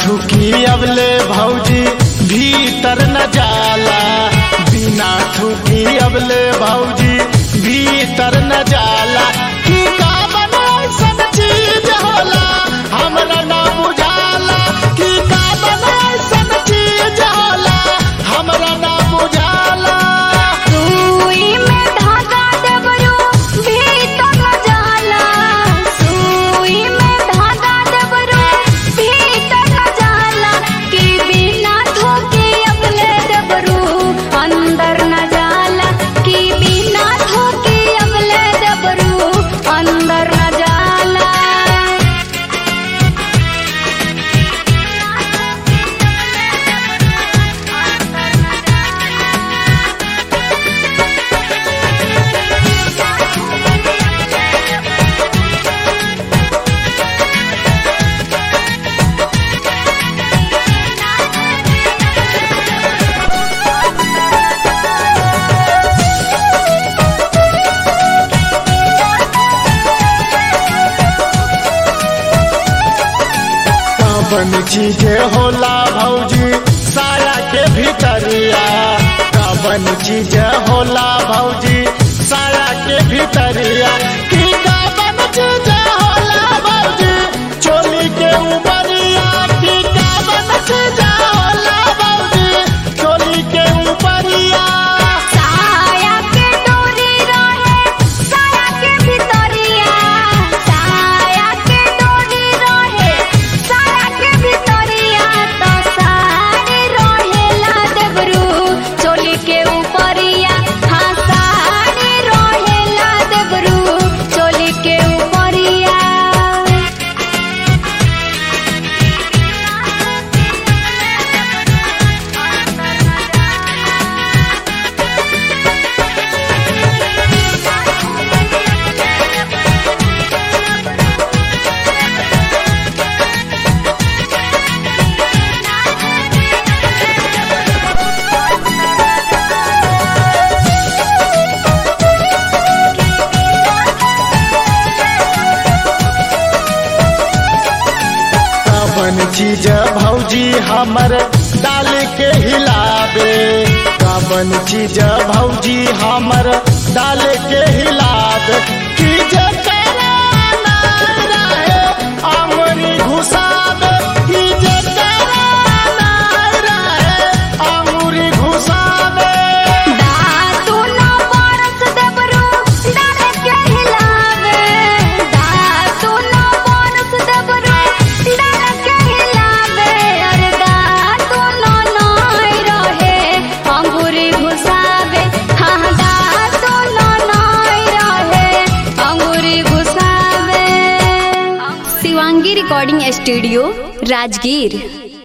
ठुकी अबले भौजी भीतर न जाला, बिना ठुकी अबले भौजी भीतर न जाला। की का बनैसन चीज होला हमरा ना बुझाला, की का बनैसन चीज होला हमरा ना बुझाला। सुई में धागा डबरू भीतर न जाला, सुई में धागा डबरू भीतर न जाला। कि बिना धोके अबले डबरू अंदर न जाला, कि बिना धोके अबले डबरू अंदर न जाला। कवन चीज होला भौजी साया के भीतरिया, कवन चीज होला भौजी साया के भीतरिया। की कवन चीज होला भौजी चोली के ऊपरिया, की कवन चीज होला भौजी चोली के ऊपरिया। साया के डोरी रहे साया के भीतरिया, साया के डोरी रहे साया के भीतरिया। तो साड़ी रहेला देबरू चोली के ऊपरिया, हाँ साड़ी रहेला देबरू चोली के ऊपरिया। कवन चीज भौजी हमर डाल के हिलावे, कवन चीज भौजी हमर डाल के हिलावे। की जे करे ना रहे अंगुरी घुसावे, की जे करे ना रहे अंगुरी घुसावे। दातु न बरस देबरू डाल के हिलावे, दातु न बरस देबरू डाल के हिलावे। अरे दातु न नाय रहे अंगूरी घुसावे, हाँ दातु न नाय रहे अंगूरी घुसावे। Shivangi recording studio Rajgir.